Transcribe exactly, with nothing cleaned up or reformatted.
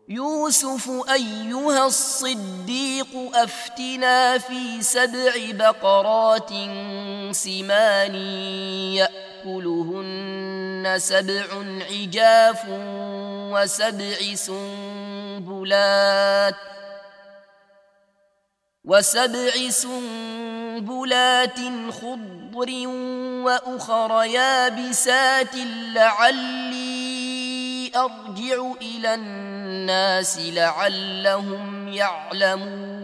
يوسف أيها الصديق أفتنا في سبع بقرات سمان يأكلهن سبع عجاف وسبع سنبلات وسبع سنبلات خضر وأخر يابسات لعلي أرجع إلى الناس لعلهم يعلمون